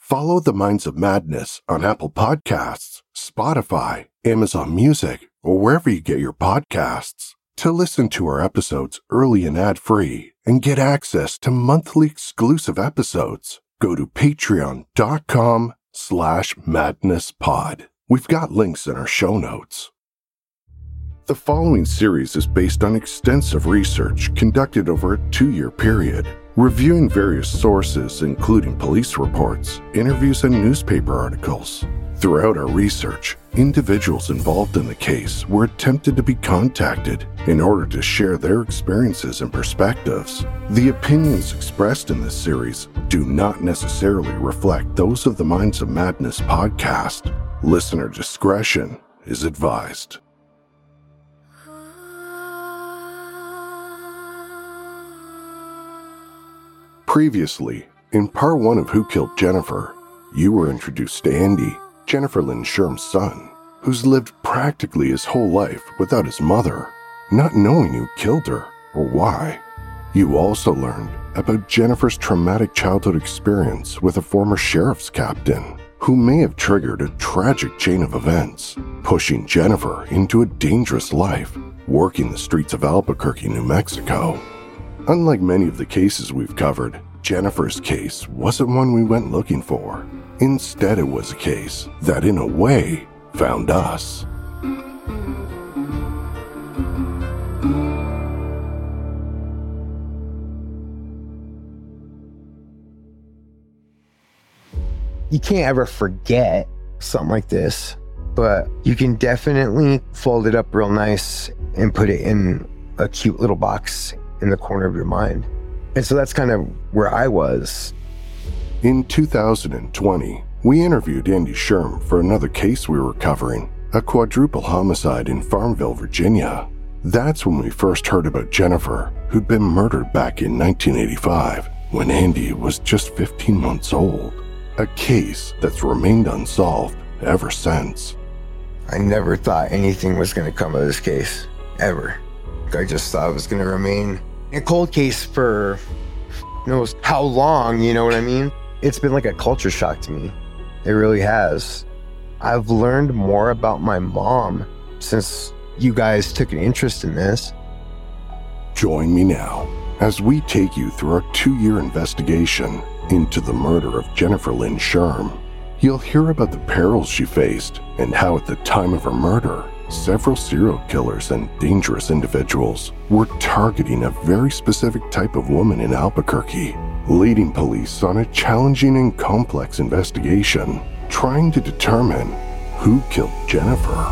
Follow The Minds of Madness on Apple Podcasts, Spotify, Amazon Music, or wherever you get your podcasts. To listen to our episodes early and ad-free and get access to monthly exclusive episodes, go to patreon.com/madnesspod. We've got links in our show notes. The following series is based on extensive research conducted over a 2-year period, reviewing various sources including police reports, interviews, and newspaper articles. Throughout our research, individuals involved in the case were attempted to be contacted in order to share their experiences and perspectives. The opinions expressed in this series do not necessarily reflect those of the Minds of Madness podcast. Listener discretion is advised. Previously, in part 1 of Who Killed Jennifer, you were introduced to Andy, Jennifer Lynn Sherm's son, who's lived practically his whole life without his mother, not knowing who killed her or why. You also learned about Jennifer's traumatic childhood experience with a former sheriff's captain, who may have triggered a tragic chain of events, pushing Jennifer into a dangerous life, working the streets of Albuquerque, New Mexico. Unlike many of the cases we've covered, Jennifer's case wasn't one we went looking for. Instead, it was a case that, in a way, found us. You can't ever forget something like this, but you can definitely fold it up real nice and put it in a cute little box in the corner of your mind. And so that's kind of where I was. In 2020, we interviewed Andy Sherm for another case we were covering, a quadruple homicide in Farmville, Virginia. That's when we first heard about Jennifer, who'd been murdered back in 1985, when Andy was just 15 months old. A case that's remained unsolved ever since. I never thought anything was going to come of this case, ever. I just thought it was going to remain a cold case for who knows how long, you know what I mean? It's been like a culture shock to me. It really has. I've learned more about my mom since you guys took an interest in this. Join me now as we take you through our 2-year investigation into the murder of Jennifer Lynn Sherm. You'll hear about the perils she faced and how at the time of her murder, several serial killers and dangerous individuals were targeting a very specific type of woman in Albuquerque, leading police on a challenging and complex investigation, trying to determine who killed Jennifer.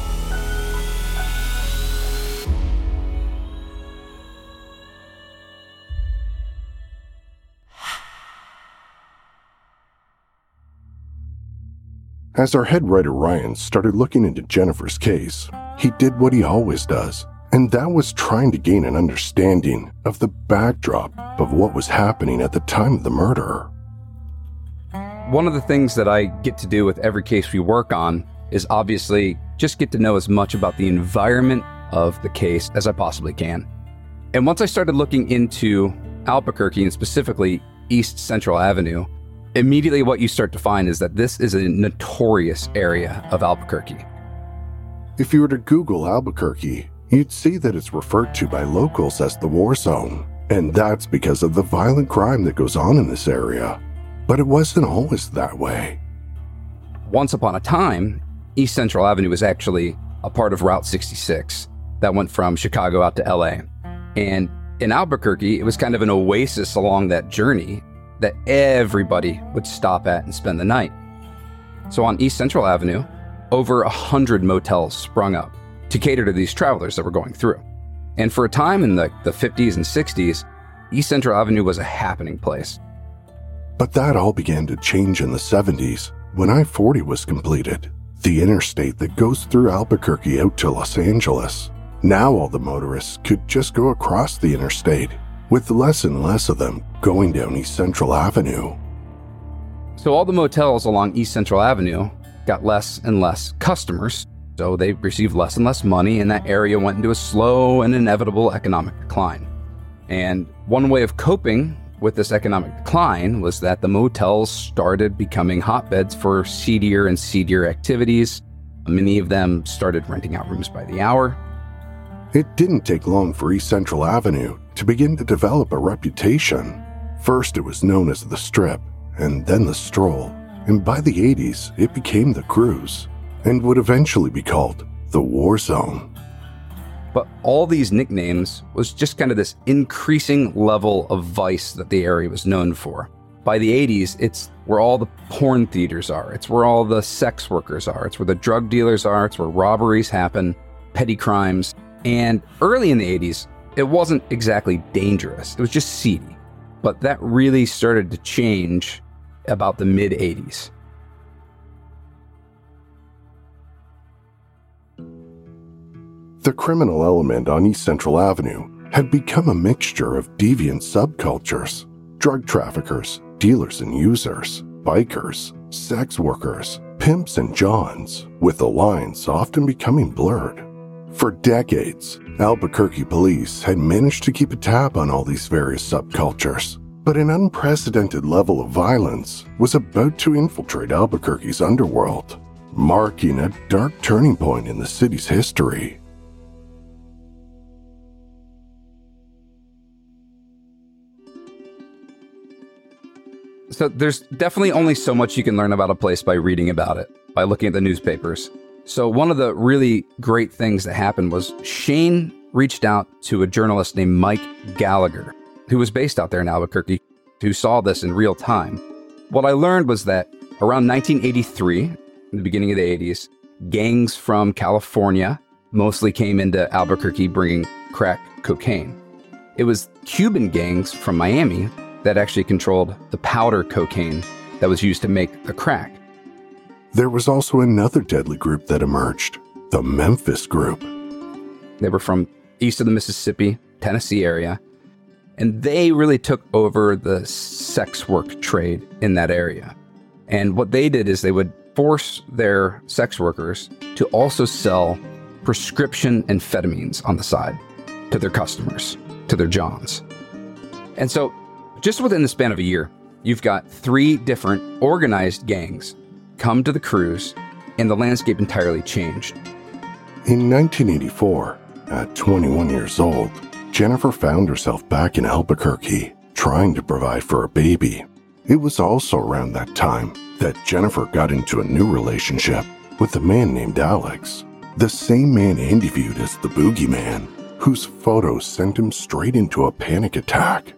As our head writer Ryan started looking into Jennifer's case, he did what he always does, and that was trying to gain an understanding of the backdrop of what was happening at the time of the murder. One of the things that I get to do with every case we work on is obviously just get to know as much about the environment of the case as I possibly can. And once I started looking into Albuquerque, and specifically East Central Avenue, immediately what you start to find is that this is a notorious area of Albuquerque. If you were to Google Albuquerque, you'd see that it's referred to by locals as the war zone, and that's because of the violent crime that goes on in this area. But it wasn't always that way. Once upon a time, East Central Avenue was actually a part of Route 66 that went from Chicago out to LA. And in Albuquerque, it was kind of an oasis along that journey that everybody would stop at and spend the night. So on East Central Avenue, over 100 motels sprung up to cater to these travelers that were going through. And for a time in the 50s and 60s, East Central Avenue was a happening place. But that all began to change in the 70s when I-40 was completed, the interstate that goes through Albuquerque out to Los Angeles. Now all the motorists could just go across the interstate, with less and less of them going down East Central Avenue. So all the motels along East Central Avenue got less and less customers, so they received less and less money, and that area went into a slow and inevitable economic decline. And one way of coping with this economic decline was that the motels started becoming hotbeds for seedier and seedier activities. Many of them started renting out rooms by the hour. It didn't take long for East Central Avenue to begin to develop a reputation. First, it was known as the Strip, and then the Stroll, and by the 80s, it became the Cruise, and would eventually be called the War Zone. But all these nicknames was just kind of this increasing level of vice that the area was known for. By the 80s, it's where all the porn theaters are. It's where all the sex workers are. It's where the drug dealers are. It's where robberies happen, petty crimes. And early in the 80s, it wasn't exactly dangerous. It was just seedy. But that really started to change about the mid-80s. The criminal element on East Central Avenue had become a mixture of deviant subcultures: drug traffickers, dealers and users, bikers, sex workers, pimps and johns, with the lines often becoming blurred. For decades, Albuquerque police had managed to keep a tab on all these various subcultures, but an unprecedented level of violence was about to infiltrate Albuquerque's underworld, marking a dark turning point in the city's history. So there's definitely only so much you can learn about a place by reading about it, by looking at the newspapers. So one of the really great things that happened was Shane reached out to a journalist named Mike Gallagher, who was based out there in Albuquerque, who saw this in real time. What I learned was that around 1983, in the beginning of the 80s, gangs from California mostly came into Albuquerque bringing crack cocaine. It was Cuban gangs from Miami that actually controlled the powder cocaine that was used to make the crack. There was also another deadly group that emerged, the Memphis Group. They were from east of the Mississippi, Tennessee area, and they really took over the sex work trade in that area. And what they did is they would force their sex workers to also sell prescription amphetamines on the side to their customers, to their johns. And so just within the span of a year, you've got 3 different organized gangs come to the cruise, and the landscape entirely changed. In 1984, at 21 years old, Jennifer found herself back in Albuquerque, trying to provide for a baby. It was also around that time that Jennifer got into a new relationship with a man named Alex, the same man Andy viewed as the boogeyman, whose photos sent him straight into a panic attack.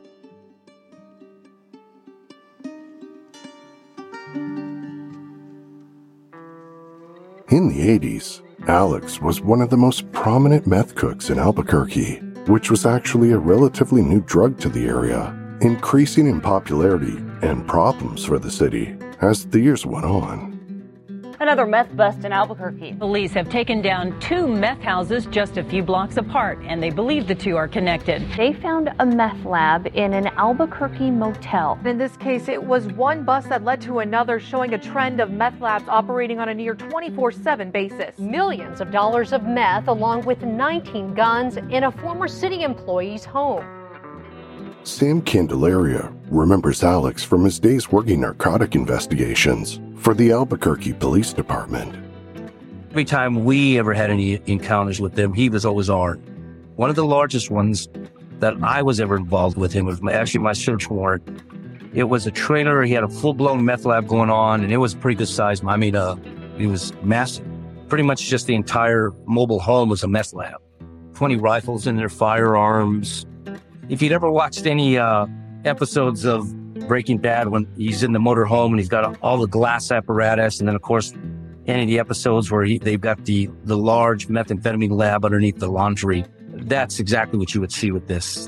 In the 80s, Alex was one of the most prominent meth cooks in Albuquerque, which was actually a relatively new drug to the area, increasing in popularity and problems for the city as the years went on. Another meth bust in Albuquerque. Police have taken down 2 meth houses just a few blocks apart, and they believe the 2 are connected. They found a meth lab in an Albuquerque motel. In this case, it was one bust that led to another, showing a trend of meth labs operating on a near 24/7 basis. Millions of dollars of meth, along with 19 guns, in a former city employee's home. Sam Candelaria remembers Alex from his days working narcotic investigations for the Albuquerque Police Department. Every time we ever had any encounters with them, he was always armed. One of the largest ones that I was ever involved with him was actually my search warrant. It was a trailer. He had a full-blown meth lab going on, and it was pretty good size. I mean, it was massive. Pretty much just the entire mobile home was a meth lab. 20 rifles in there, firearms. If you'd ever watched any episodes of Breaking Bad, when he's in the motor home and he's got all the glass apparatus, and then of course any of the episodes where they've got the large methamphetamine lab underneath the laundry, that's exactly what you would see with this.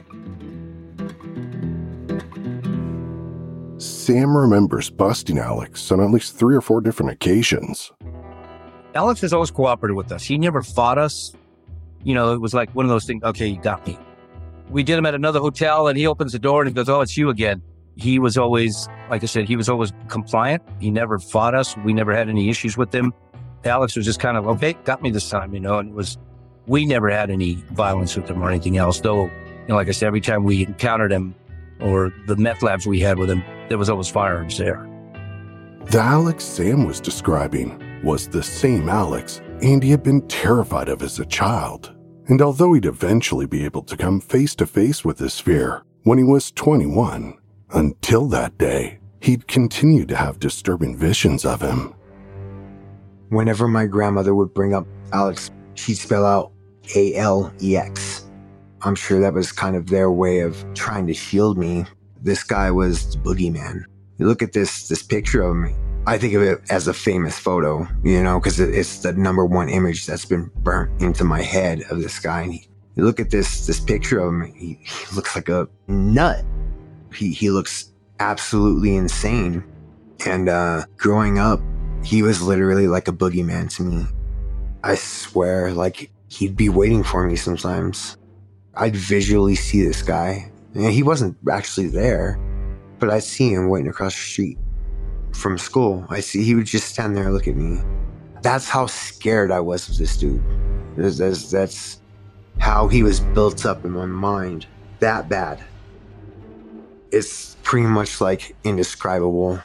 Sam remembers busting Alex on at least 3 or 4 different occasions. Alex has always cooperated with us. He never fought us. You know, it was like one of those things, okay, you got me. We did him at another hotel, and he opens the door and he goes, oh, it's you again. He was always, like I said, he was always compliant. He never fought us. We never had any issues with him. Alex was just kind of, okay, got me this time, you know, and we never had any violence with him or anything else. Though, you know, like I said, every time we encountered him, or the meth labs we had with him, there was always firearms there. The Alex Sam was describing was the same Alex Andy had been terrified of as a child. And although he'd eventually be able to come face to face with this fear when he was 21, until that day, he'd continued to have disturbing visions of him. Whenever my grandmother would bring up Alex, she'd spell out Alex. I'm sure that was kind of their way of trying to shield me. This guy was the boogeyman. You look at this picture of him, I think of it as a famous photo, because it's the number one image that's been burnt into my head of this guy. And you look at this picture of him, he looks like a nut. He looks absolutely insane. And growing up, he was literally like a boogeyman to me. I swear, like, he'd be waiting for me sometimes. I'd visually see this guy. And he wasn't actually there, but I'd see him waiting across the street from school. He would just stand there and look at me. That's how scared I was of this dude. That's how he was built up in my mind. That bad. It's pretty much like indescribable.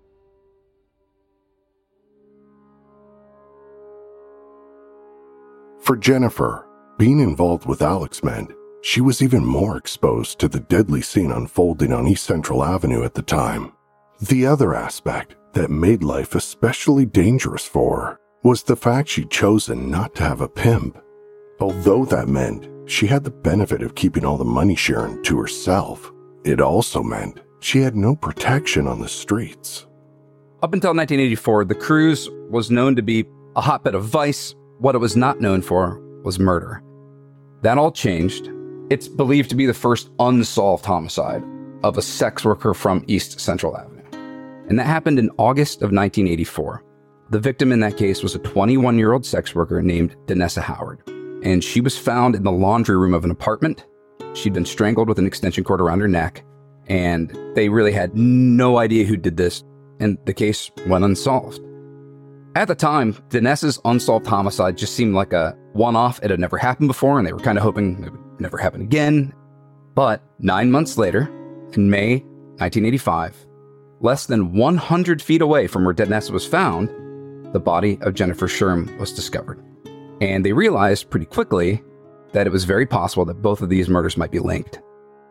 For Jennifer, being involved with Alex meant she was even more exposed to the deadly scene unfolding on East Central Avenue at the time. The other aspect that made life especially dangerous for her was the fact she'd chosen not to have a pimp. Although that meant she had the benefit of keeping all the money she earned to herself, it also meant she had no protection on the streets. Up until 1984, the cruise was known to be a hotbed of vice. What it was not known for was murder. That all changed. It's believed to be the first unsolved homicide of a sex worker from East Central Avenue. And that happened in August of 1984. The victim in that case was a 21-year-old sex worker named Danessa Howard. And she was found in the laundry room of an apartment. She'd been strangled with an extension cord around her neck. And they really had no idea who did this. And the case went unsolved. At the time, Danessa's unsolved homicide just seemed like a one-off. It had never happened before, and they were kind of hoping it would never happen again. But 9 months later, in May 1985, less than 100 feet away from where Danessa was found, the body of Jennifer Sherm was discovered. And they realized pretty quickly that it was very possible that both of these murders might be linked.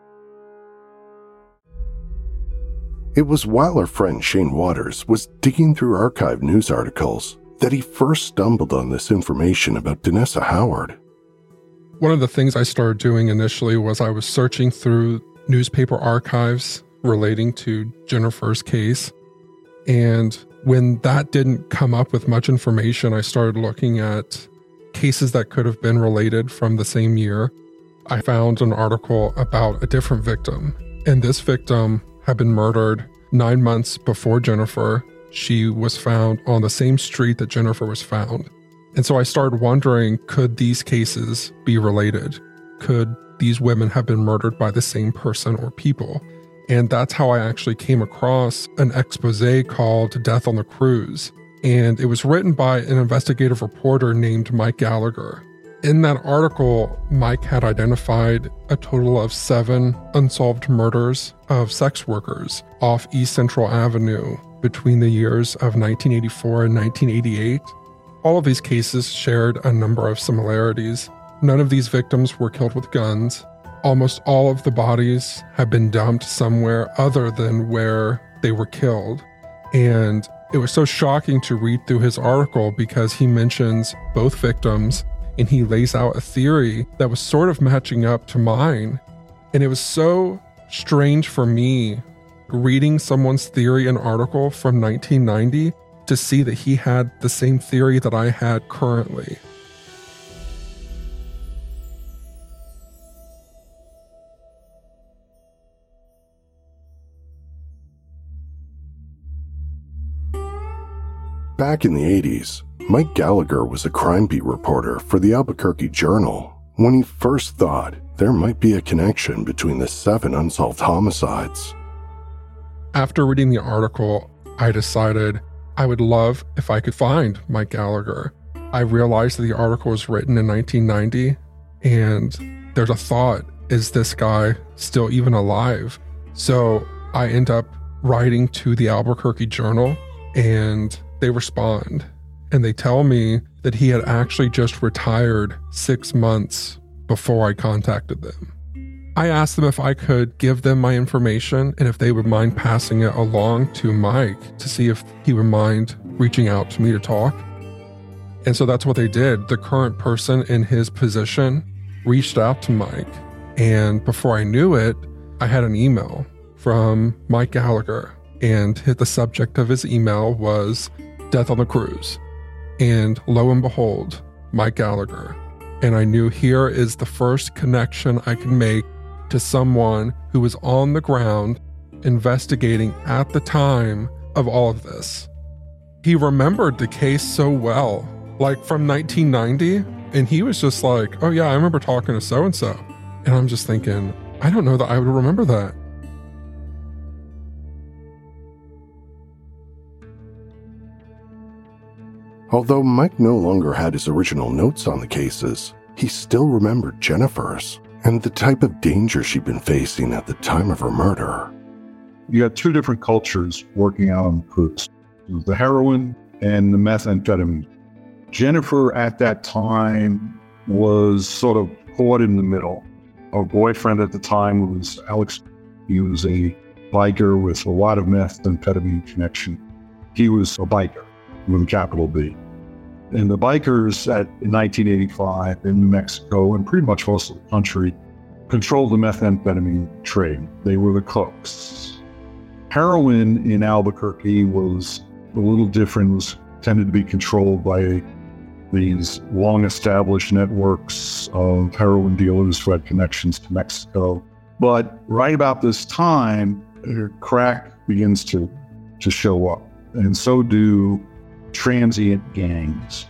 It was while our friend Shane Waters was digging through archived news articles that he first stumbled on this information about Danessa Howard. One of the things I started doing initially was I was searching through newspaper archives relating to Jennifer's case. And when that didn't come up with much information, I started looking at cases that could have been related from the same year. I found an article about a different victim, and this victim had been murdered 9 months before Jennifer. She was found on the same street that Jennifer was found. And so I started wondering, could these cases be related? Could these women have been murdered by the same person or people? And that's how I actually came across an expose called Death on the Cruise. And it was written by an investigative reporter named Mike Gallagher. In that article, Mike had identified a total of 7 unsolved murders of sex workers off East Central Avenue between the years of 1984 and 1988. All of these cases shared a number of similarities. None of these victims were killed with guns. Almost all of the bodies had been dumped somewhere other than where they were killed. And it was so shocking to read through his article because he mentions both victims and he lays out a theory that was sort of matching up to mine. And it was so strange for me reading someone's theory and article from 1990 to see that he had the same theory that I had currently. Back in the 80s, Mike Gallagher was a crime beat reporter for the Albuquerque Journal when he first thought there might be a connection between the 7 unsolved homicides. After reading the article, I decided I would love if I could find Mike Gallagher. I realized that the article was written in 1990, and there's a thought, is this guy still even alive? So I end up writing to the Albuquerque Journal, and they respond. And they tell me that he had actually just retired 6 months before I contacted them. I asked them if I could give them my information and if they would mind passing it along to Mike to see if he would mind reaching out to me to talk. And so that's what they did. The current person in his position reached out to Mike. And before I knew it, I had an email from Mike Gallagher. And the subject of his email was Death on the Cruise. And lo and behold, Mike Gallagher. And I knew here is the first connection I could make to someone who was on the ground investigating at the time of all of this. He remembered the case so well, like from 1990, and he was just like, oh yeah, I remember talking to so-and-so. And I'm just thinking, I don't know that I would remember that. Although Mike no longer had his original notes on the cases, he still remembered Jennifer's and the type of danger she'd been facing at the time of her murder. You had two different cultures working out on the cruise. The heroin and the methamphetamine. Jennifer at that time was sort of caught in the middle. Her boyfriend at the time was Alex. He was a biker with a lot of methamphetamine connection. He was a biker with a capital B. And the bikers in 1985 in New Mexico and pretty much most of the country controlled the methamphetamine trade. They were the cooks. Heroin in Albuquerque was a little different, was tended to be controlled by these long-established networks of heroin dealers who had connections to Mexico. But right about this time, crack begins to show up, and so do transient gangs.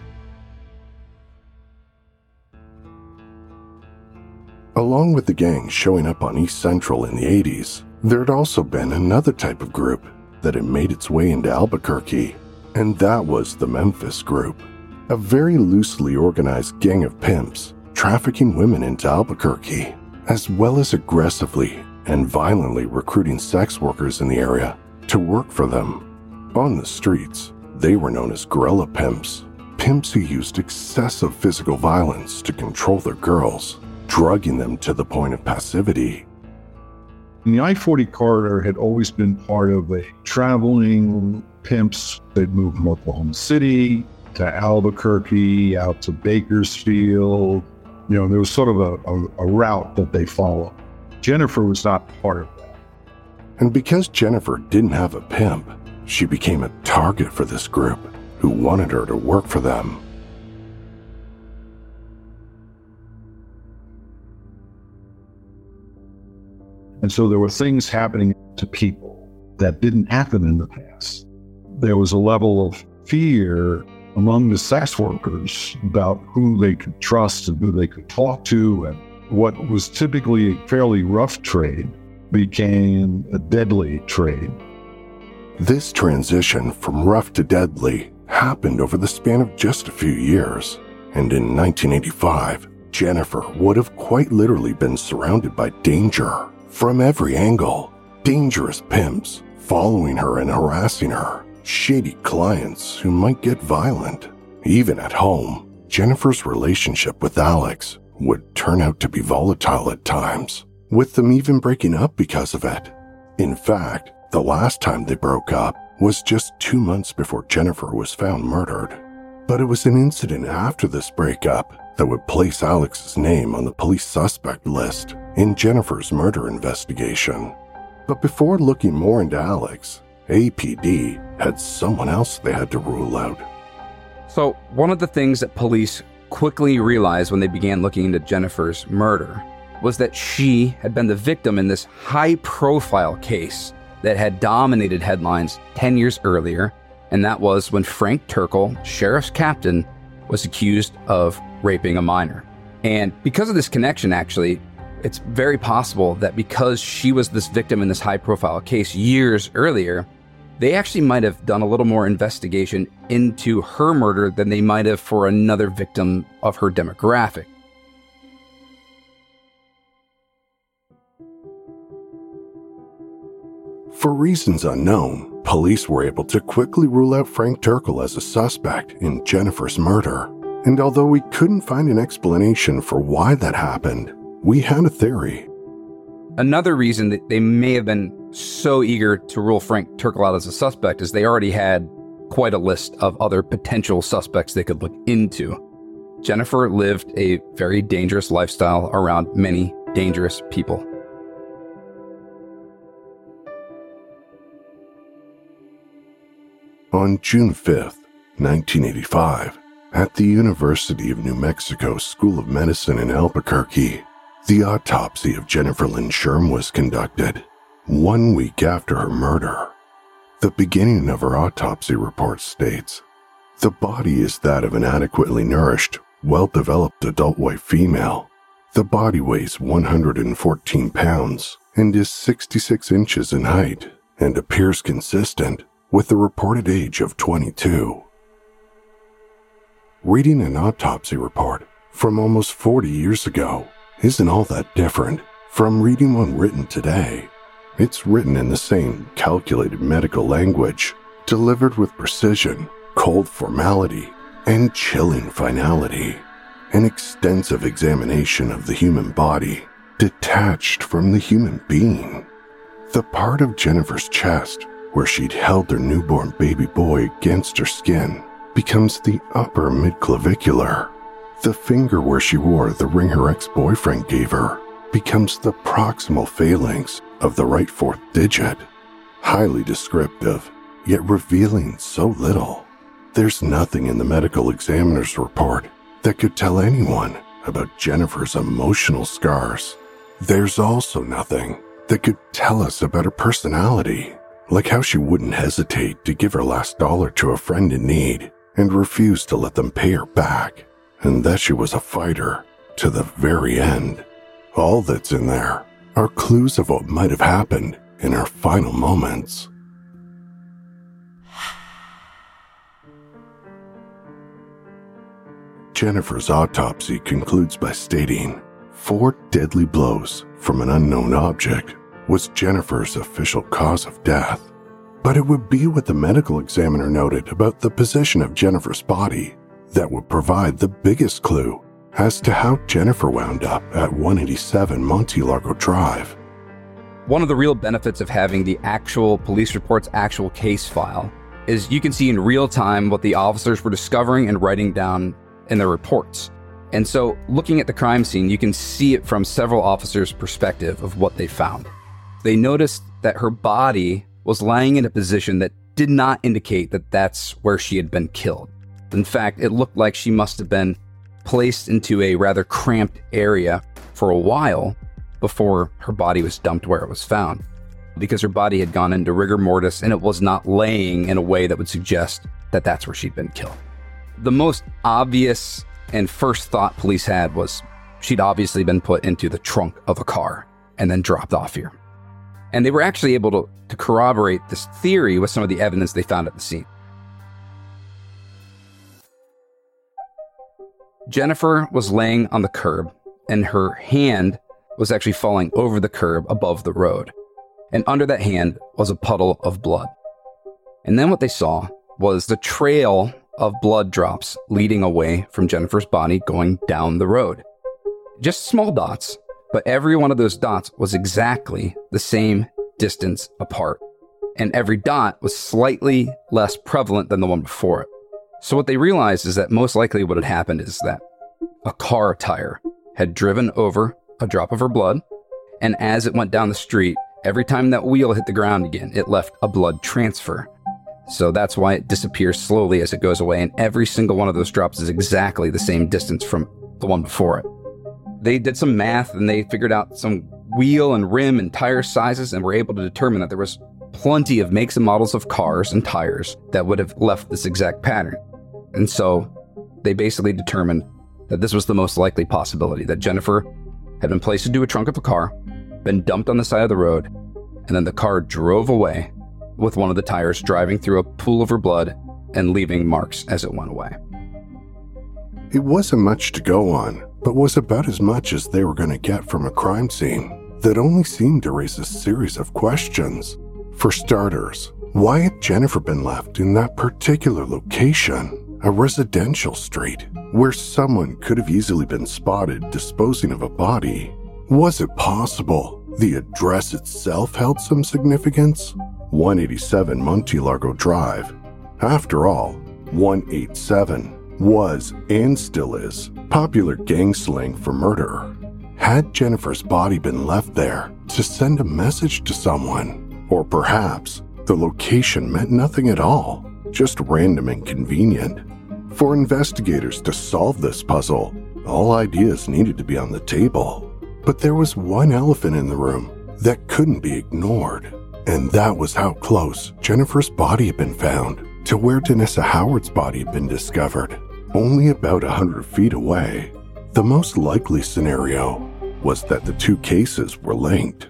Along with the gangs showing up on East Central in the 80s, there had also been another type of group that had made its way into Albuquerque, and that was the Memphis Group, a very loosely organized gang of pimps trafficking women into Albuquerque, as well as aggressively and violently recruiting sex workers in the area to work for them. On the streets, they were known as guerrilla pimps, pimps who used excessive physical violence to control their girls, drugging them to the point of passivity. And the I-40 corridor had always been part of a traveling pimps. They'd move from Oklahoma City to Albuquerque, out to Bakersfield. You know, there was sort of a route that they followed. Jennifer was not part of that. And because Jennifer didn't have a pimp, she became a target for this group who wanted her to work for them. And so there were things happening to people that didn't happen in the past. There was a level of fear among the sex workers about who they could trust and who they could talk to. And what was typically a fairly rough trade became a deadly trade. This transition from rough to deadly happened over the span of just a few years. And in 1985, Jennifer would have quite literally been surrounded by danger from every angle. Dangerous pimps following her and harassing her, shady clients who might get violent. Even at home, Jennifer's relationship with Alex would turn out to be volatile at times, with them even breaking up because of it. In fact, the last time they broke up was just 2 months before Jennifer was found murdered. But it was an incident after this breakup that would place Alex's name on the police suspect list in Jennifer's murder investigation. But before looking more into Alex, APD had someone else they had to rule out. So one of the things that police quickly realized when they began looking into Jennifer's murder was that she had been the victim in this high-profile case that had dominated headlines 10 years earlier, and that was when Frank Turkle, sheriff's captain, was accused of raping a minor. And because of this connection, actually, it's very possible that because she was this victim in this high-profile case years earlier, they actually might have done a little more investigation into her murder than they might have for another victim of her demographic. For reasons unknown, police were able to quickly rule out Frank Turkle as a suspect in Jennifer's murder. And although we couldn't find an explanation for why that happened, we had a theory. Another reason that they may have been so eager to rule Frank Turkle out as a suspect is they already had quite a list of other potential suspects they could look into. Jennifer lived a very dangerous lifestyle around many dangerous people. On June 5th, 1985, at the University of New Mexico School of Medicine in Albuquerque, the autopsy of Jennifer Lynn Sherm was conducted, 1 week after her murder. The beginning of her autopsy report states, "The body is that of an adequately nourished, well-developed adult white female. The body weighs 114 pounds and is 66 inches in height and appears consistent with the reported age of 22. Reading an autopsy report from almost 40 years ago isn't all that different from reading one written today. It's written in the same calculated medical language, delivered with precision, cold formality, and chilling finality. An extensive examination of the human body, detached from the human being. The part of Jennifer's chest where she'd held her newborn baby boy against her skin becomes the upper midclavicular. The finger where she wore the ring her ex-boyfriend gave her becomes the proximal phalanx of the right fourth digit. Highly descriptive, yet revealing so little. There's nothing in the medical examiner's report that could tell anyone about Jennifer's emotional scars. There's also nothing that could tell us about her personality, like how she wouldn't hesitate to give her last dollar to a friend in need and refuse to let them pay her back, and that she was a fighter to the very end. All that's in there are clues of what might have happened in her final moments. Jennifer's autopsy concludes by stating 4 deadly blows from an unknown object was Jennifer's official cause of death. But it would be what the medical examiner noted about the position of Jennifer's body that would provide the biggest clue as to how Jennifer wound up at 187 Monte Largo Drive. One of the real benefits of having the actual police report's actual case file is you can see in real time what the officers were discovering and writing down in their reports. And so looking at the crime scene, you can see it from several officers' perspective of what they found. They noticed that her body was lying in a position that did not indicate that that's where she had been killed. In fact, it looked like she must have been placed into a rather cramped area for a while before her body was dumped where it was found, because her body had gone into rigor mortis and it was not laying in a way that would suggest that that's where she'd been killed. The most obvious and first thought police had was she'd obviously been put into the trunk of a car and then dropped off here. And they were actually able to corroborate this theory with some of the evidence they found at the scene. Jennifer was laying on the curb, and her hand was actually falling over the curb above the road. And under that hand was a puddle of blood. And then what they saw was the trail of blood drops leading away from Jennifer's body going down the road. Just small dots, but every one of those dots was exactly the same distance apart. And every dot was slightly less prevalent than the one before it. So what they realized is that most likely what had happened is that a car tire had driven over a drop of her blood, and as it went down the street, every time that wheel hit the ground again, it left a blood transfer. So that's why it disappears slowly as it goes away, and every single one of those drops is exactly the same distance from the one before it. They did some math and they figured out some wheel and rim and tire sizes and were able to determine that there was plenty of makes and models of cars and tires that would have left this exact pattern. And so they basically determined that this was the most likely possibility, that Jennifer had been placed into a trunk of a car, been dumped on the side of the road, and then the car drove away with one of the tires driving through a pool of her blood and leaving marks as it went away. It wasn't much to go on, but was about as much as they were going to get from a crime scene that only seemed to raise a series of questions. For starters, why had Jennifer been left in that particular location, a residential street, where someone could have easily been spotted disposing of a body? Was it possible the address itself held some significance? 187 Montelargo Drive. After all, 187 was and still is popular gang slang for murder. Had Jennifer's body been left there to send a message to someone? Or perhaps the location meant nothing at all, just random and convenient. For investigators to solve this puzzle, all ideas needed to be on the table. But there was one elephant in the room that couldn't be ignored, and that was how close Jennifer's body had been found to where Danessa Howard's body had been discovered, only about 100 feet away. The most likely scenario was that the two cases were linked.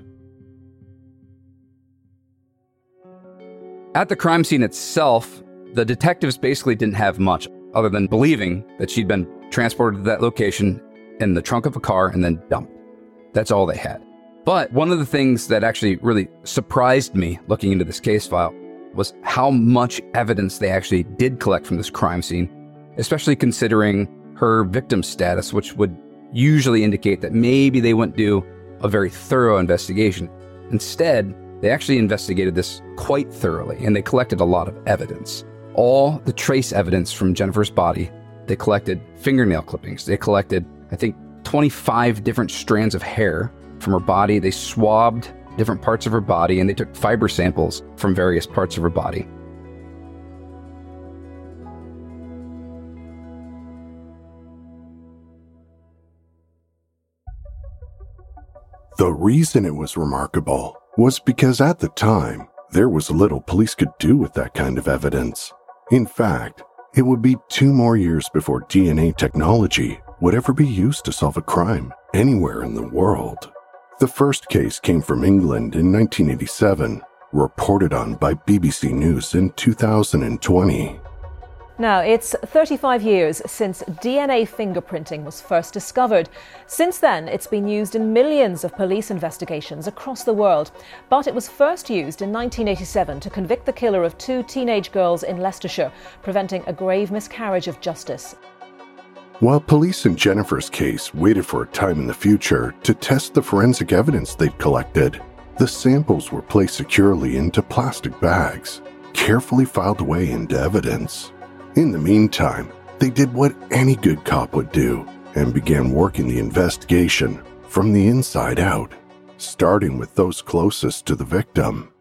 At the crime scene itself, the detectives basically didn't have much other than believing that she'd been transported to that location in the trunk of a car and then dumped. That's all they had. But one of the things that actually really surprised me looking into this case file was how much evidence they actually did collect from this crime scene, especially considering her victim status, which would usually indicate that maybe they wouldn't do a very thorough investigation. Instead, they actually investigated this quite thoroughly, and they collected a lot of evidence. All the trace evidence from Jennifer's body, they collected fingernail clippings. They collected, I think, 25 different strands of hair from her body. They swabbed different parts of her body, and they took fiber samples from various parts of her body. The reason it was remarkable was because at the time, there was little police could do with that kind of evidence. In fact, it would be 2 more years before DNA technology would ever be used to solve a crime anywhere in the world. The first case came from England in 1987, reported on by BBC News in 2020. Now, it's 35 years since DNA fingerprinting was first discovered. Since then, it's been used in millions of police investigations across the world. But it was first used in 1987 to convict the killer of 2 teenage girls in Leicestershire, preventing a grave miscarriage of justice. While police in Jennifer's case waited for a time in the future to test the forensic evidence they'd collected, the samples were placed securely into plastic bags, carefully filed away into evidence. In the meantime, they did what any good cop would do and began working the investigation from the inside out, starting with those closest to the victim.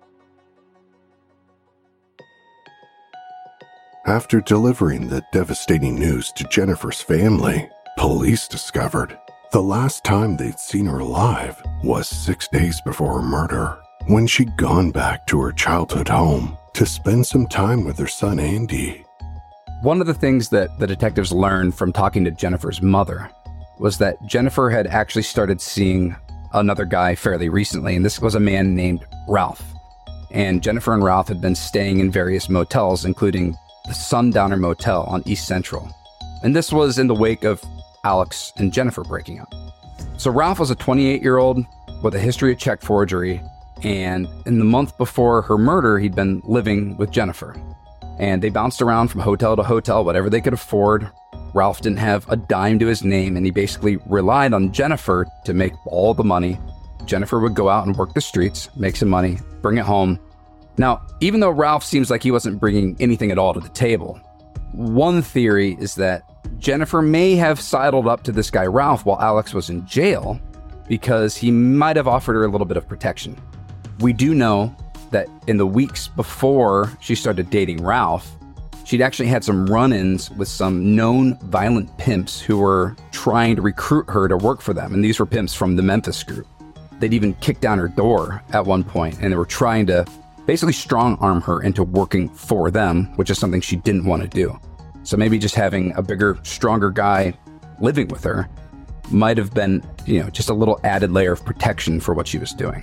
After delivering the devastating news to Jennifer's family, police discovered the last time they'd seen her alive was 6 days before her murder, when she'd gone back to her childhood home to spend some time with her son Andy. One of the things that the detectives learned from talking to Jennifer's mother was that Jennifer had actually started seeing another guy fairly recently, and this was a man named Ralph. And Jennifer and Ralph had been staying in various motels, including the Sundowner Motel on East Central. And this was in the wake of Alex and Jennifer breaking up. So Ralph was a 28-year-old with a history of check forgery, and in the month before her murder, he'd been living with Jennifer. And they bounced around from hotel to hotel, whatever they could afford. Ralph didn't have a dime to his name, and he basically relied on Jennifer to make all the money. Jennifer would go out and work the streets, make some money, bring it home. Now, even though Ralph seems like he wasn't bringing anything at all to the table, one theory is that Jennifer may have sidled up to this guy Ralph while Alex was in jail because he might have offered her a little bit of protection. We do know that in the weeks before she started dating Ralph, she'd actually had some run-ins with some known violent pimps who were trying to recruit her to work for them. And these were pimps from the Memphis group. They'd even kicked down her door at one point, and they were trying to basically strong-arm her into working for them, which is something she didn't want to do. So maybe just having a bigger, stronger guy living with her might have been, just a little added layer of protection for what she was doing.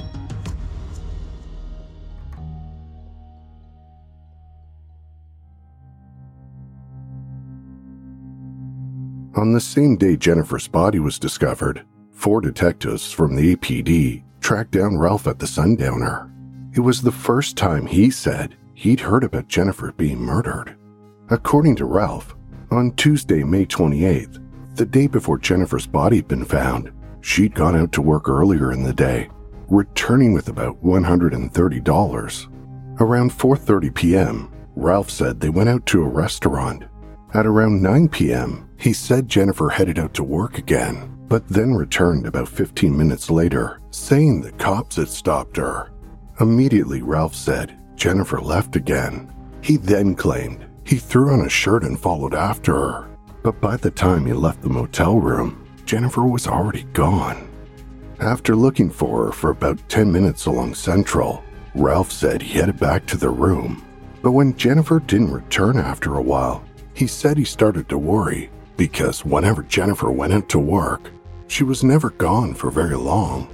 On the same day Jennifer's body was discovered, 4 detectives from the APD tracked down Ralph at the Sundowner. It was the first time he said he'd heard about Jennifer being murdered. According to Ralph, on Tuesday, May 28th, the day before Jennifer's body had been found, she'd gone out to work earlier in the day, returning with about $130. Around 4:30 p.m., Ralph said they went out to a restaurant. At around 9 p.m., he said Jennifer headed out to work again, but then returned about 15 minutes later, saying the cops had stopped her. Immediately, Ralph said Jennifer left again. He then claimed he threw on a shirt and followed after her, but by the time he left the motel room, Jennifer was already gone. After looking for her for about 10 minutes along Central, Ralph said he headed back to the room, but when Jennifer didn't return after a while, he said he started to worry because whenever Jennifer went out to work, she was never gone for very long.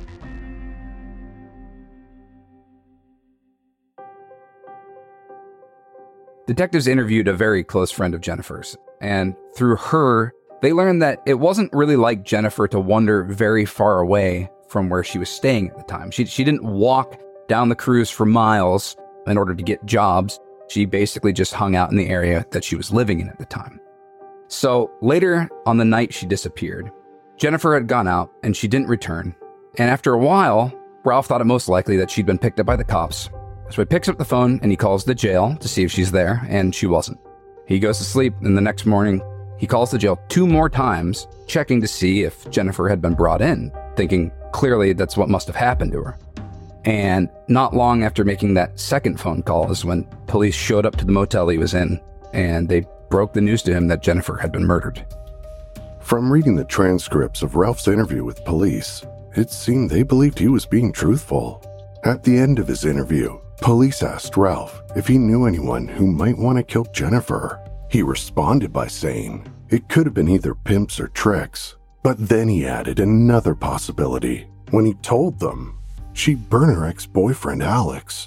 Detectives interviewed a very close friend of Jennifer's, and through her, they learned that it wasn't really like Jennifer to wander very far away from where she was staying at the time. She didn't walk down the cruise for miles in order to get jobs. She basically just hung out in the area that she was living in at the time. So later on the night she disappeared, Jennifer had gone out and she didn't return. And after a while, Ralph thought it most likely that she'd been picked up by the cops. So he picks up the phone and he calls the jail to see if she's there, and she wasn't. He goes to sleep, and the next morning, he calls the jail 2 more times, checking to see if Jennifer had been brought in, thinking clearly that's what must have happened to her. And not long after making that second phone call is when police showed up to the motel he was in, and they broke the news to him that Jennifer had been murdered. From reading the transcripts of Ralph's interview with police, it seemed they believed he was being truthful. At the end of his interview, police asked Ralph if he knew anyone who might want to kill Jennifer. He responded by saying it could have been either pimps or tricks, but then he added another possibility when he told them she'd burn her ex-boyfriend Alex.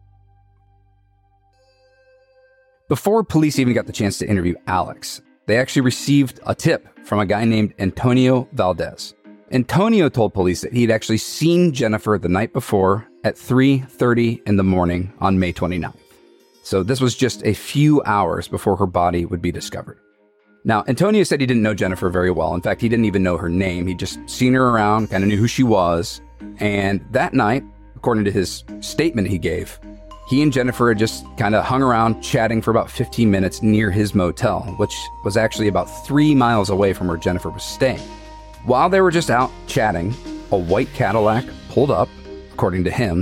Before police even got the chance to interview Alex, they actually received a tip from a guy named Antonio Valdez. Antonio told police that he'd actually seen Jennifer the night before at 3:30 in the morning on May 29th. So this was just a few hours before her body would be discovered. Now, Antonio said he didn't know Jennifer very well. In fact, he didn't even know her name. He'd just seen her around, kind of knew who she was. And that night, according to his statement he gave, he and Jennifer had just kind of hung around chatting for about 15 minutes near his motel, which was actually about 3 miles away from where Jennifer was staying. While they were just out chatting, a white Cadillac pulled up, according to him.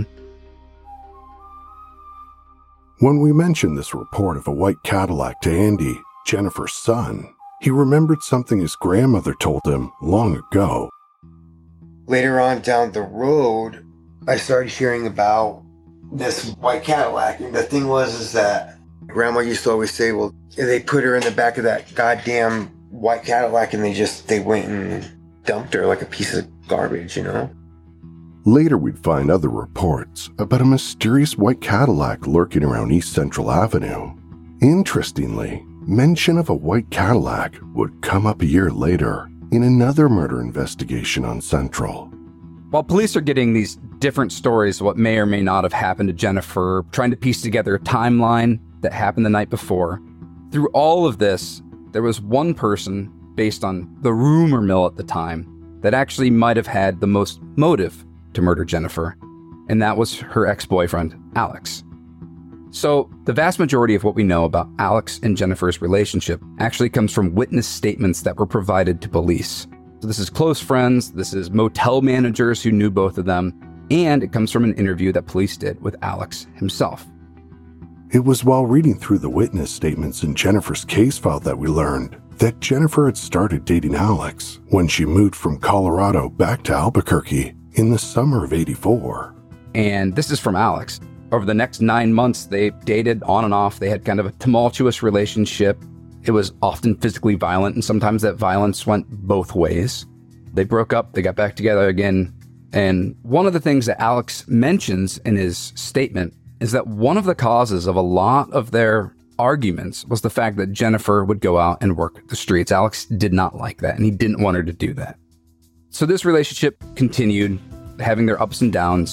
When we mentioned this report of a white Cadillac to Andy, Jennifer's son, he remembered something his grandmother told him long ago. Later on down the road, I started hearing about this white Cadillac. And the thing was that Grandma used to always say, well, they put her in the back of that goddamn white Cadillac and they went and dumped her like a piece of garbage, you know? Later, we'd find other reports about a mysterious white Cadillac lurking around East Central Avenue. Interestingly, mention of a white Cadillac would come up a year later in another murder investigation on Central. While police are getting these different stories of what may or may not have happened to Jennifer, trying to piece together a timeline that happened the night before, through all of this, there was one person, based on the rumor mill at the time, that actually might have had the most motive to murder Jennifer, and that was her ex-boyfriend, Alex. So the vast majority of what we know about Alex and Jennifer's relationship actually comes from witness statements that were provided to police. So this is close friends, this is motel managers who knew both of them, and it comes from an interview that police did with Alex himself. It was while reading through the witness statements in Jennifer's case file that we learned that Jennifer had started dating Alex when she moved from Colorado back to Albuquerque in the summer of '84. And this is from Alex. Over the next 9 months, they dated on and off. They had kind of a tumultuous relationship. It was often physically violent, and sometimes that violence went both ways. They broke up, they got back together again. And one of the things that Alex mentions in his statement is that one of the causes of a lot of their arguments was the fact that Jennifer would go out and work the streets. Alex did not like that, and he didn't want her to do that. So this relationship continued, having their ups and downs,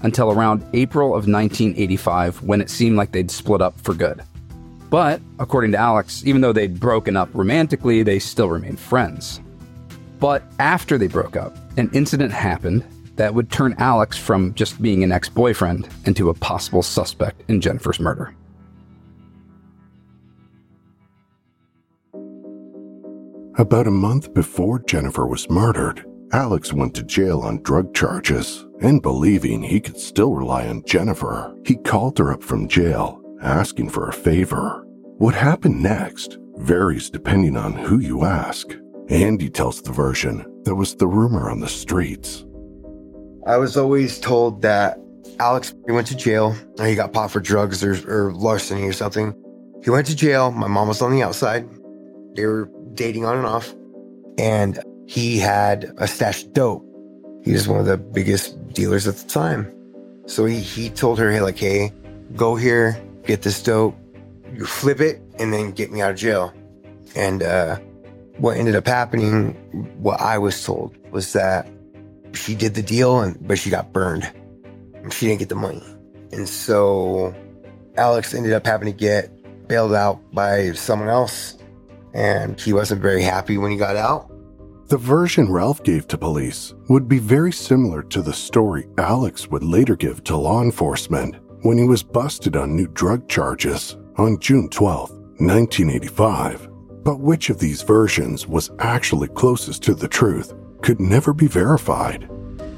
until around April of 1985, when it seemed like they'd split up for good. But, according to Alex, even though they'd broken up romantically, they still remained friends. But after they broke up, an incident happened that would turn Alex from just being an ex-boyfriend into a possible suspect in Jennifer's murder. About a month before Jennifer was murdered, Alex went to jail on drug charges, and believing he could still rely on Jennifer, he called her up from jail, asking for a favor. What happened next varies depending on who you ask. Andy tells the version that was the rumor on the streets. I was always told that Alex went to jail. He got popped for drugs or larceny or something. He went to jail. My mom was on the outside. They were dating on and off. And he had a stash of dope. He was one of the biggest dealers at the time. So he told her, hey, go here, get this dope, you flip it, and then get me out of jail. And what ended up happening, what I was told, was that she did the deal, but she got burned. She didn't get the money. And so Alex ended up having to get bailed out by someone else. And he wasn't very happy when he got out. The version Ralph gave to police would be very similar to the story Alex would later give to law enforcement when he was busted on new drug charges on June 12, 1985. But which of these versions was actually closest to the truth could never be verified.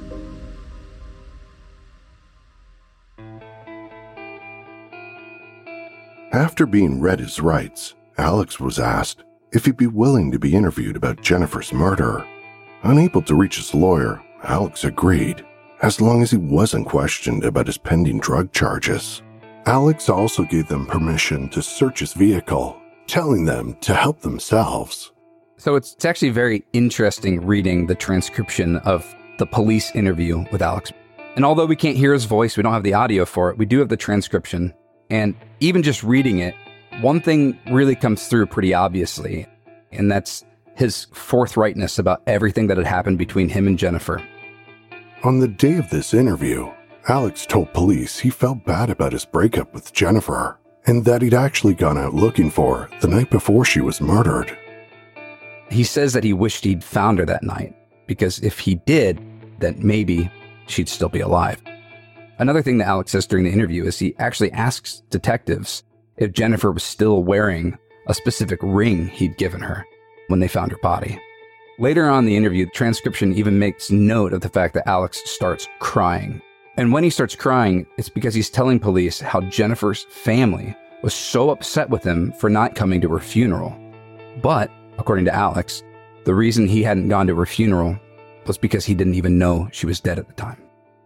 After being read his rights, Alex was asked if he'd be willing to be interviewed about Jennifer's murder. Unable to reach his lawyer, Alex agreed, as long as he wasn't questioned about his pending drug charges. Alex also gave them permission to search his vehicle, telling them to help themselves. So it's actually very interesting reading the transcription of the police interview with Alex. And although we can't hear his voice, we don't have the audio for it, we do have the transcription. And even just reading it, one thing really comes through pretty obviously, and that's his forthrightness about everything that had happened between him and Jennifer. On the day of this interview, Alex told police he felt bad about his breakup with Jennifer, and that he'd actually gone out looking for her the night before she was murdered. He says that he wished he'd found her that night, because if he did, then maybe she'd still be alive. Another thing that Alex says during the interview is he actually asks detectives if Jennifer was still wearing a specific ring he'd given her when they found her body. Later on in the interview, the transcription even makes note of the fact that Alex starts crying. And when he starts crying, it's because he's telling police how Jennifer's family was so upset with him for not coming to her funeral. But, according to Alex, the reason he hadn't gone to her funeral was because he didn't even know she was dead at the time.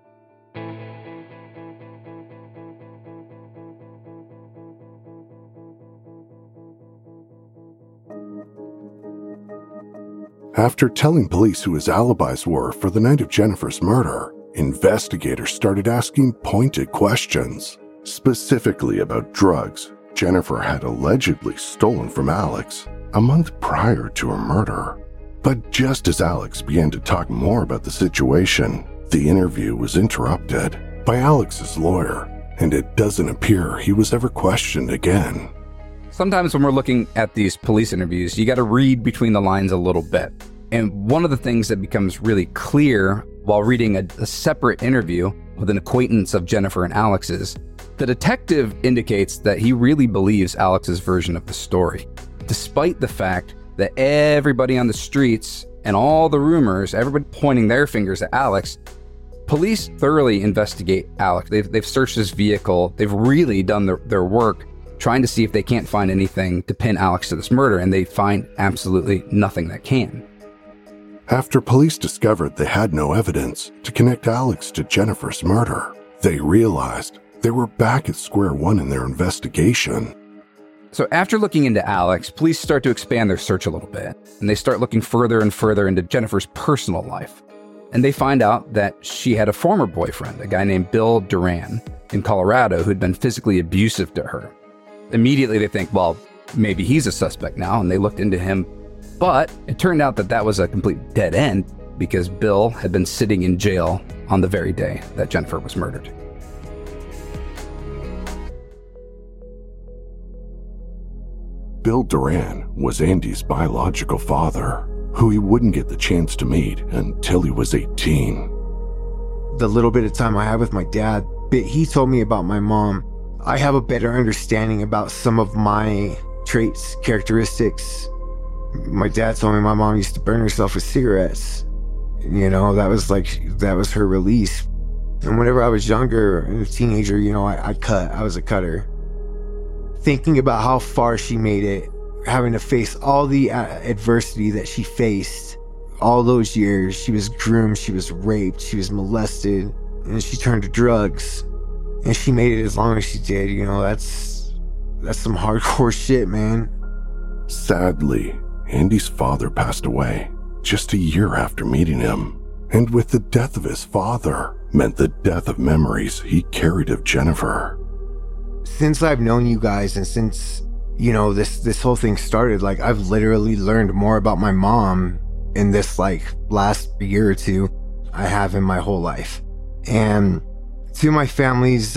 After telling police who his alibis were for the night of Jennifer's murder, investigators started asking pointed questions, specifically about drugs Jennifer had allegedly stolen from Alex a month prior to her murder. But just as Alex began to talk more about the situation, the interview was interrupted by Alex's lawyer, and it doesn't appear he was ever questioned again. Sometimes when we're looking at these police interviews, you got to read between the lines a little bit. And one of the things that becomes really clear while reading a separate interview with an acquaintance of Jennifer and Alex's, the detective indicates that he really believes Alex's version of the story, despite the fact that everybody on the streets and all the rumors, everybody pointing their fingers at Alex. Police thoroughly investigate Alex. They've searched his vehicle. They've really done their work trying to see if they can't find anything to pin Alex to this murder, and they find absolutely nothing that can. After police discovered they had no evidence to connect Alex to Jennifer's murder, they realized they were back at square one in their investigation. So after looking into Alex, police start to expand their search a little bit, and they start looking further and further into Jennifer's personal life. And they find out that she had a former boyfriend, a guy named Bill Duran, in Colorado, who'd been physically abusive to her. Immediately they think, well, maybe he's a suspect now, and they looked into him. But it turned out that was a complete dead end because Bill had been sitting in jail on the very day that Jennifer was murdered. Bill Duran was Andy's biological father, who he wouldn't get the chance to meet until he was 18. The little bit of time I had with my dad, he told me about my mom. I have a better understanding about some of my traits, characteristics. My dad told me my mom used to burn herself with cigarettes. You know, that was her release. And whenever I was younger, a teenager, you know, I was a cutter. Thinking about how far she made it, having to face all the adversity that she faced all those years. She was groomed, she was raped, she was molested, and she turned to drugs. And she made it as long as she did. You know, that's some hardcore shit, man. Sadly, Andy's father passed away just a year after meeting him. And with the death of his father meant the death of memories he carried of Jennifer. Since I've known you guys and since, you know, this whole thing started, like, I've literally learned more about my mom in this, like, last year or two I have in my whole life. And to my family's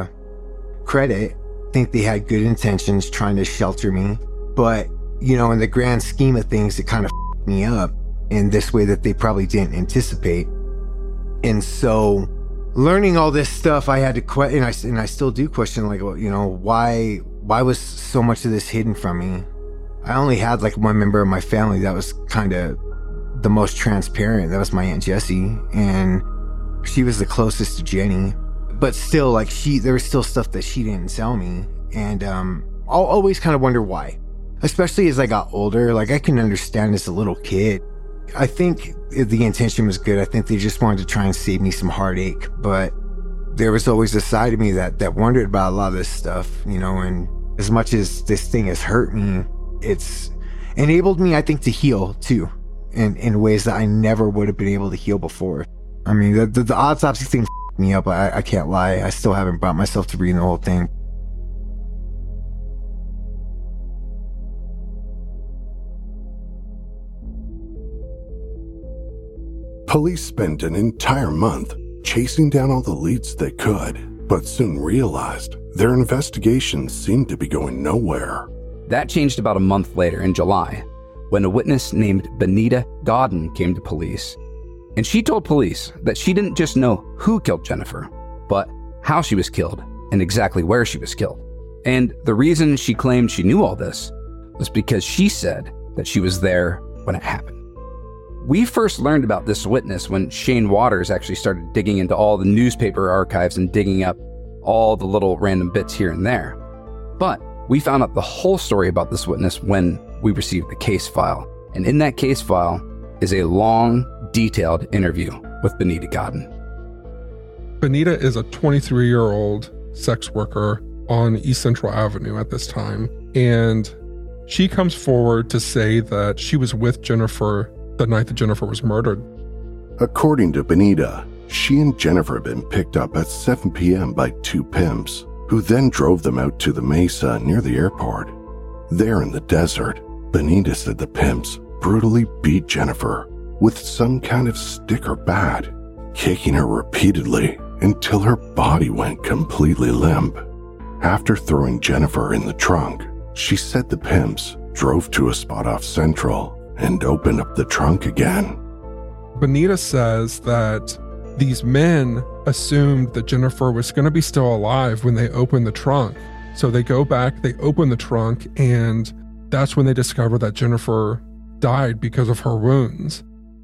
credit, I think they had good intentions trying to shelter me. But, you know, in the grand scheme of things, it kind of f***ed me up in this way that they probably didn't anticipate. And so learning all this stuff, I had to question, and I still do question, like, well, you know, why was so much of this hidden from me? I only had like one member of my family that was kind of the most transparent. That was my Aunt Jessie, and she was the closest to Jenny. But still, like, there was still stuff that she didn't tell me, and I'll always kind of wonder why. Especially as I got older, like, I can understand as a little kid. I think the intention was good. I think they just wanted to try and save me some heartache, but there was always a side of me that wondered about a lot of this stuff, you know, and as much as this thing has hurt me, it's enabled me, I think, to heal too, in ways that I never would have been able to heal before. I mean, the autopsy thing f***ed me up. I can't lie. I still haven't brought myself to reading the whole thing. Police spent an entire month chasing down all the leads they could, but soon realized their investigations seemed to be going nowhere. That changed about a month later in July, when a witness named Benita Godden came to police. And she told police that she didn't just know who killed Jennifer, but how she was killed and exactly where she was killed. And the reason she claimed she knew all this was because she said that she was there when it happened. We first learned about this witness when Shane Waters actually started digging into all the newspaper archives and digging up all the little random bits here and there. But we found out the whole story about this witness when we received the case file. And in that case file is a long, detailed interview with Benita Godden. Benita is a 23-year-old sex worker on East Central Avenue at this time. And she comes forward to say that she was with Jennifer the night that Jennifer was murdered. According to Benita, she and Jennifer had been picked up at 7 p.m. by two pimps, who then drove them out to the mesa near the airport. There in the desert, Benita said the pimps brutally beat Jennifer with some kind of stick or bat, kicking her repeatedly until her body went completely limp. After throwing Jennifer in the trunk, she said the pimps drove to a spot off Central and opened up the trunk again. Benita says that these men assumed that Jennifer was going to be still alive when they opened the trunk. So they go back, they open the trunk, and that's when they discover that Jennifer died because of her wounds.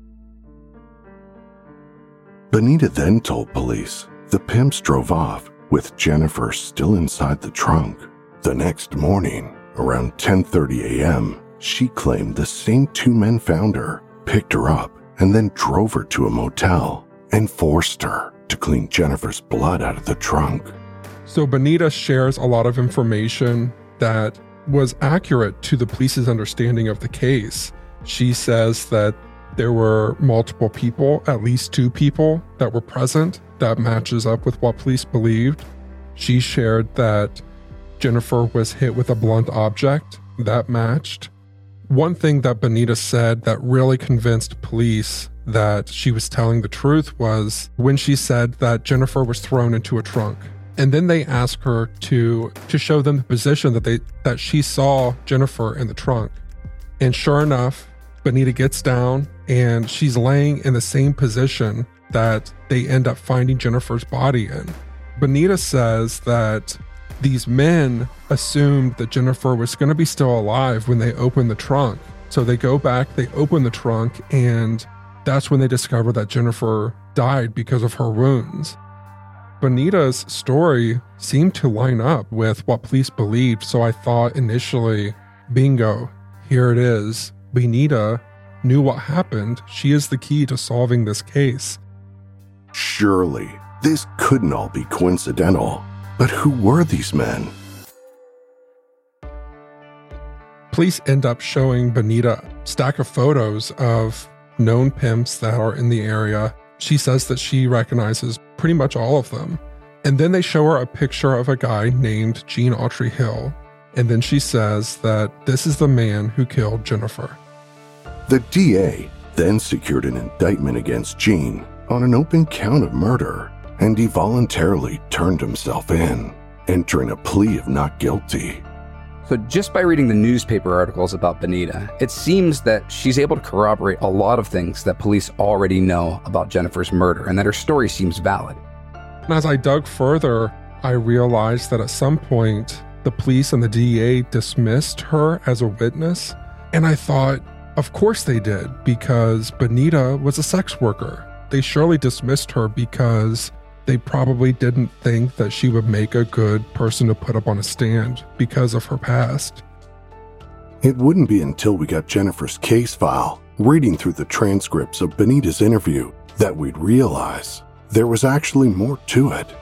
Benita then told police the pimps drove off with Jennifer still inside the trunk. The next morning, around 10:30 a.m., she claimed the same two men found her, picked her up, and then drove her to a motel and forced her to clean Jennifer's blood out of the trunk. So Benita shares a lot of information that was accurate to the police's understanding of the case. She says that there were multiple people, at least two people, that were present. That matches up with what police believed. She shared that Jennifer was hit with a blunt object. That matched. One thing that Benita said that really convinced police that she was telling the truth was when she said that Jennifer was thrown into a trunk. And then they ask her to show them the position that she saw Jennifer in the trunk. And sure enough, Bonita gets down and she's laying in the same position that they end up finding Jennifer's body in. Bonita says that these men assumed that Jennifer was going to be still alive when they opened the trunk. So they go back, they open the trunk, and that's when they discover that Jennifer died because of her wounds. Bonita's story seemed to line up with what police believed, so I thought initially, bingo, here it is. Bonita knew what happened. She is the key to solving this case. Surely, this couldn't all be coincidental. But who were these men? Police end up showing Bonita a stack of photos of known pimps that are in the area. She says that she recognizes pretty much all of them. And then they show her a picture of a guy named Gene Autry Hill. And then she says that this is the man who killed Jennifer. The DA then secured an indictment against Gene on an open count of murder, and he voluntarily turned himself in, entering a plea of not guilty. So just by reading the newspaper articles about Bonita, it seems that she's able to corroborate a lot of things that police already know about Jennifer's murder, and that her story seems valid. And as I dug further, I realized that at some point, the police and the DEA dismissed her as a witness. And I thought, of course they did, because Bonita was a sex worker. They surely dismissed her because they probably didn't think that she would make a good person to put up on a stand because of her past. It wouldn't be until we got Jennifer's case file, reading through the transcripts of Bonita's interview, that we'd realize there was actually more to it.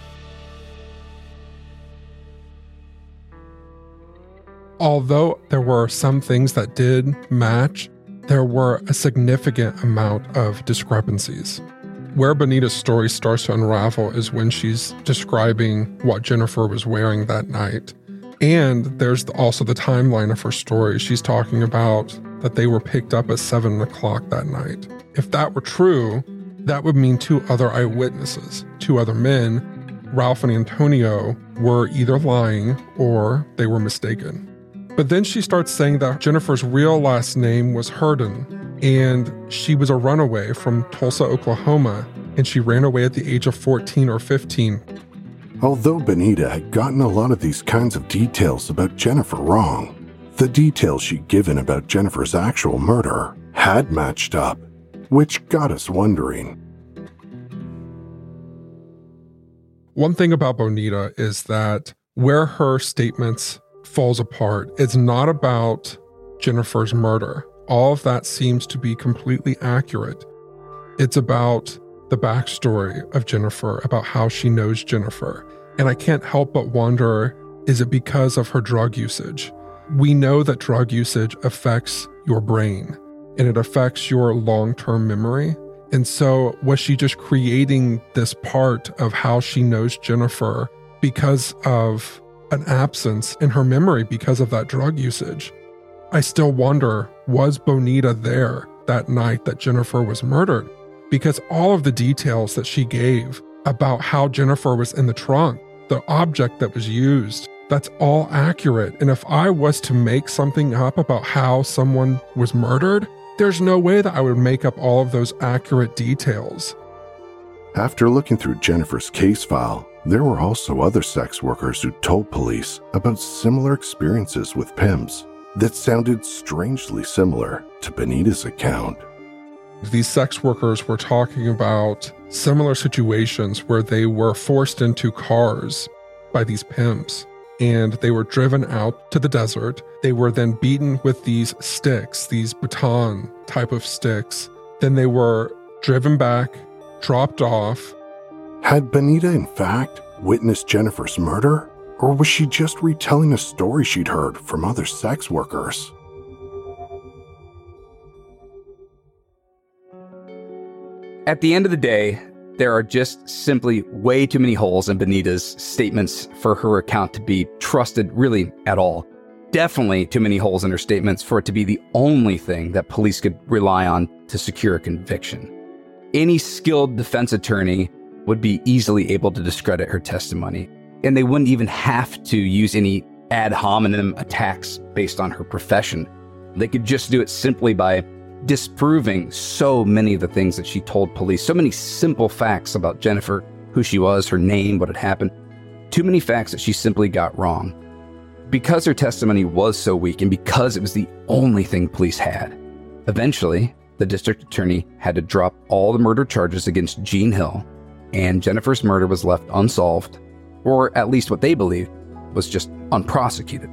Although there were some things that did match, there were a significant amount of discrepancies. Where Bonita's story starts to unravel is when she's describing what Jennifer was wearing that night. And there's also the timeline of her story. She's talking about that they were picked up at 7 o'clock that night. If that were true, that would mean 2 other eyewitnesses, 2 other men, Ralph and Antonio, were either lying or they were mistaken. But then she starts saying that Jennifer's real last name was Herndon, and she was a runaway from Tulsa, Oklahoma, and she ran away at the age of 14 or 15. Although Bonita had gotten a lot of these kinds of details about Jennifer wrong, the details she'd given about Jennifer's actual murder had matched up, which got us wondering. One thing about Bonita is that where her statements falls apart, it's not about Jennifer's murder. All of that seems to be completely accurate. It's about the backstory of Jennifer, about how she knows Jennifer. And I can't help but wonder, is it because of her drug usage? We know that drug usage affects your brain and it affects your long-term memory. And so was she just creating this part of how she knows Jennifer because of an absence in her memory because of that drug usage? I still wonder, was Bonita there that night that Jennifer was murdered? Because all of the details that she gave about how Jennifer was in the trunk, the object that was used, that's all accurate. And if I was to make something up about how someone was murdered, there's no way that I would make up all of those accurate details. After looking through Jennifer's case file, there were also other sex workers who told police about similar experiences with pimps that sounded strangely similar to Bonita's account. These sex workers were talking about similar situations where they were forced into cars by these pimps, and they were driven out to the desert. They were then beaten with these sticks, these baton type of sticks. Then they were driven back, dropped off. Had Bonita, in fact, witnessed Jennifer's murder? Or was she just retelling a story she'd heard from other sex workers? At the end of the day, there are just simply way too many holes in Bonita's statements for her account to be trusted really at all. definitely too many holes in her statements for it to be the only thing that police could rely on to secure a conviction. Any skilled defense attorney would be easily able to discredit her testimony, and they wouldn't even have to use any ad hominem attacks based on her profession. They could just do it simply by disproving so many of the things that she told police, so many simple facts about Jennifer, who she was, her name, what had happened, too many facts that she simply got wrong. Because her testimony was so weak and because it was the only thing police had, eventually the district attorney had to drop all the murder charges against Jean Hill, and Jennifer's murder was left unsolved, or at least what they believed was just unprosecuted.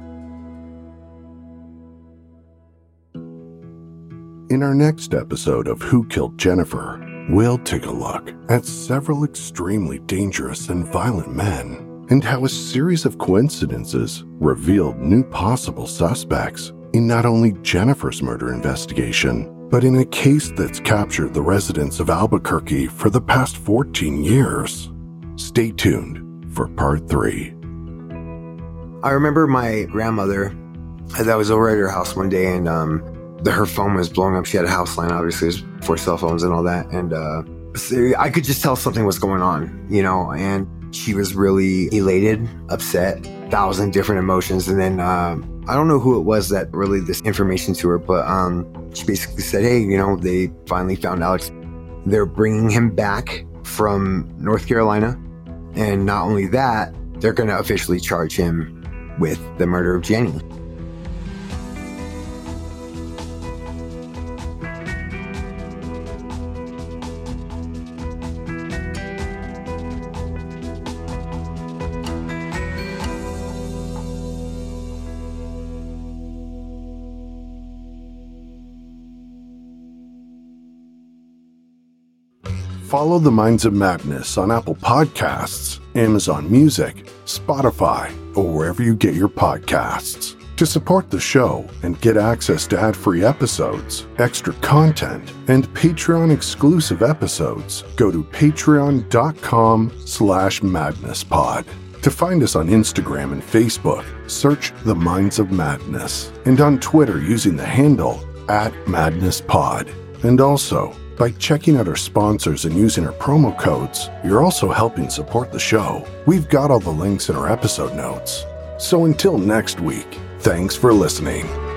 In our next episode of Who Killed Jennifer, we'll take a look at several extremely dangerous and violent men and how a series of coincidences revealed new possible suspects in not only Jennifer's murder investigation, but in a case that's captured the residents of Albuquerque for the past 14 years. Stay tuned for part 3. I remember my grandmother, I was over at her house one day, and her phone was blowing up. She had a house line, obviously, it was before cell phones and all that. And I could just tell something was going on, and she was really elated, upset, 1,000 different emotions. And then I don't know who it was that relayed this information to her, but she basically said, hey, they finally found Alex. They're bringing him back from North Carolina. And not only that, they're going to officially charge him with the murder of Jenny. Follow The Minds of Madness on Apple Podcasts, Amazon Music, Spotify, or wherever you get your podcasts. To support the show and get access to ad-free episodes, extra content, and Patreon-exclusive episodes, go to patreon.com/madnesspod. To find us on Instagram and Facebook, search The Minds of Madness, and on Twitter using the handle @madnesspod. And also, by checking out our sponsors and using our promo codes, you're also helping support the show. We've got all the links in our episode notes. So until next week, thanks for listening.